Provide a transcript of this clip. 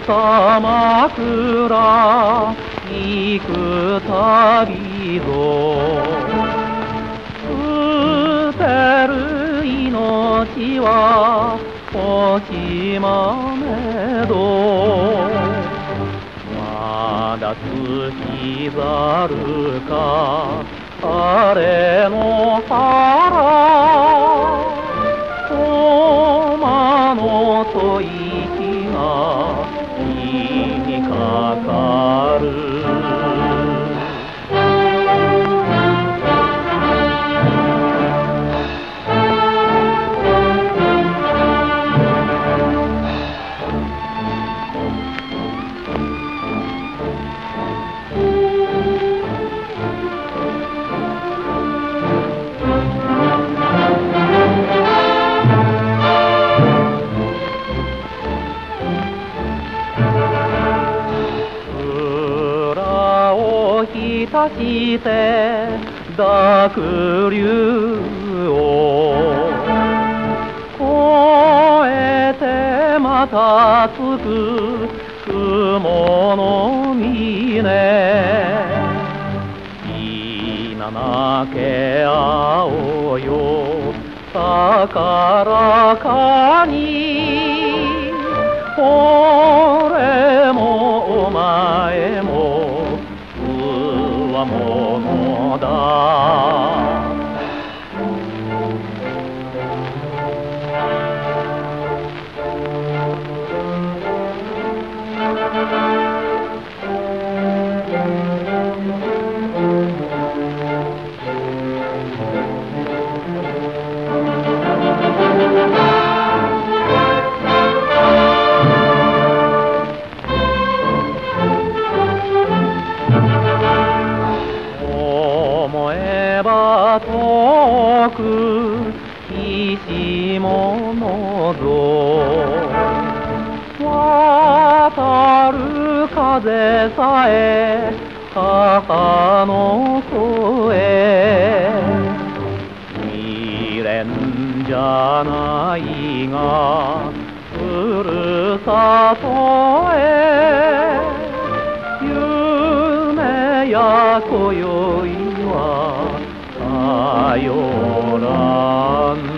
歌枕行く旅ぞ捨てる命は惜しまめどまだ月ざるかあれの腹馬の吐息が火にかかるひたして濁流を越えてまたつく雲の峰いななけ青よ高らかに俺もお前もものだ遠く石物ぞ渡る風さえ母の声未練じゃないがふるさとへ夢や今宵は頼らん